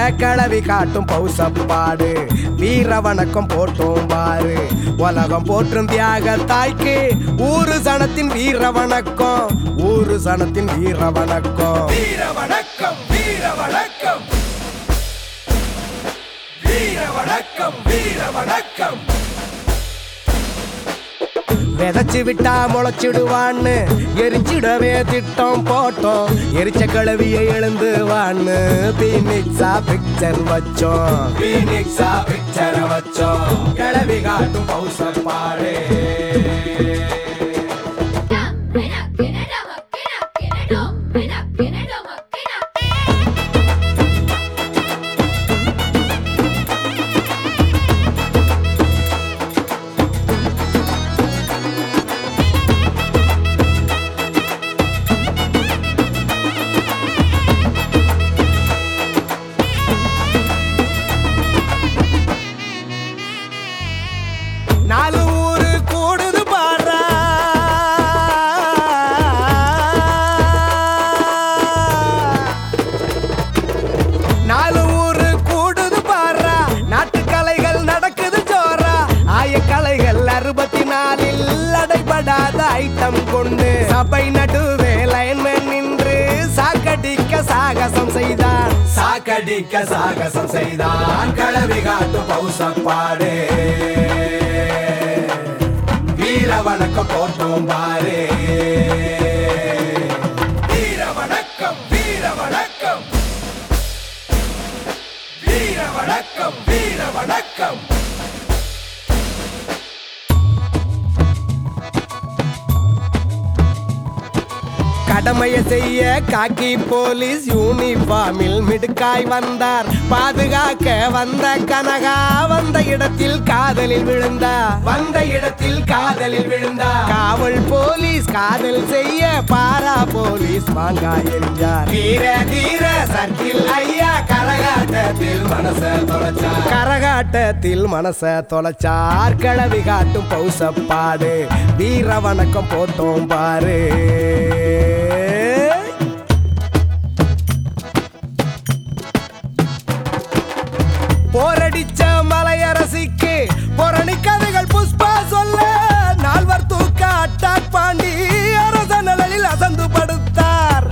கிளவி காட்டும் பௌசப்பாடு வீர வணக்கம் போட்டோம் பாரு உலகம் போற்றும் தியாக தாய்க்கு ஊரு சனத்தின் வீர வணக்கம் ஊரு சனத்தின் வீர வணக்கம் வீர வணக்கம் வீர வணக்கம் வீர வணக்கம் வீர வணக்கம் விதைச்சு விட்டா முளைச்சிடுவான்னு எரிச்சிடவே திட்டம் போட்டோம் எரிச்ச கிளவியை எழுந்துவான்னு பீனிக்ஸா பிக்சர் வச்சோம் பீனிக்ஸா பிக்சர் வச்சோம் கிளவி காட்டும் பௌசப்பாடு நாலு ஊரு கூடுது பாடுறா நாலு ஊரு கூடுது பாடுறா நாட்டு கலைகள் நடக்குது ஜோரா ஆயக்கலைகள் 64 அடைபடாத ஐட்டம் கொண்டு சபை நடுவே லைன்மேன் நின்று சாக்கடிக்க சாகசம் செய்தான் சாக்கடிக்க சாகசம் செய்தான் கிளவி காட்டும் பௌசப்பாடு வீர வணக்கம் போட்டோம் பாரு வீர வணக்கம் வீர வணக்கம் வீர வணக்கம் வீர வணக்கம் கடமையை செய்ய காக்கி போலீஸ் யூனிஃபார்மில் மிடுக்காய் வந்தார் பாதுகாக்க வந்த கனகா வந்த இடத்தில் காதலில் விழுந்தா வந்த இடத்தில் காதலில் விழுந்தார் காவல் போலீஸ் காதல் செய்ய பாரா போலீஸ் மாங்காய் எறிஞ்சார் வீர தீர சர்க்கில் ஐயா கரகாட்டத்தில் மனச தொலைச்சார் கரகாட்டத்தில் மனச தொலைச்சார் கிளவி காட்டும் பௌசப்பாடு வீர வணக்கம் போட்டோம் பாரு போரடிச்ச மலையரசிக்கு பொரணி கதைகள் புஷ்பா சொல்ல நால்வர் தூக்க அட்டாக் பாண்டி அரச நிழலில் அசந்து படுத்தார்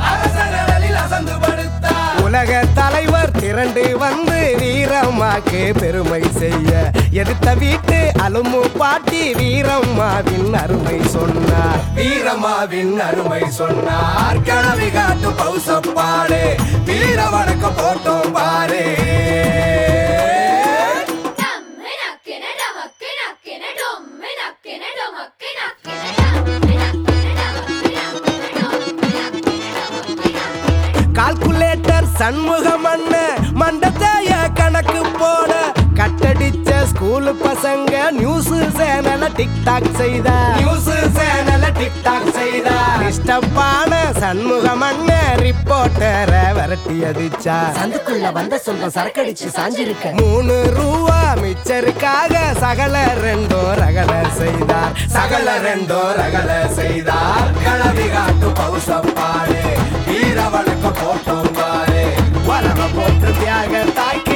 உலக தலைவர் திரண்டு வந்து வீரம்மாக்கு பெருமை செய்ய எதிர்த்த வீட்டு அலுமு பாட்டி வீரம்மாவின் அருமை சொன்னார் வீரம்மாவின் அருமை சொன்னார் கிளவி காட்டும் பௌசப்பாடு வீர வணக்கம் போட்டோம் பாரு கால்குலேட்டர் சண்முகம் மண்டத்தைய கணக்கு போட கட்டடிச்ச ஸ்கூல் பசங்க நியூஸ் சேனல டிக்டாக் செய்தா இஷ்டப்பான சண்முகம் ரிப்போர்ட்டரை விரட்டி அடிச்சா சந்துக்குள்ள வந்த சொல்றோம் சரக்கடிச்சு சாஞ்சிருக்க 3 ரூபா மிச்சருக்காக சகல ரெண்டோ ரகல செய்தார் கிளவி காட்டும் பௌசப்பாடு வீர வணக்கம் போட்டோம் பாரு வரவ போட்டு தியாக தாய்க்கு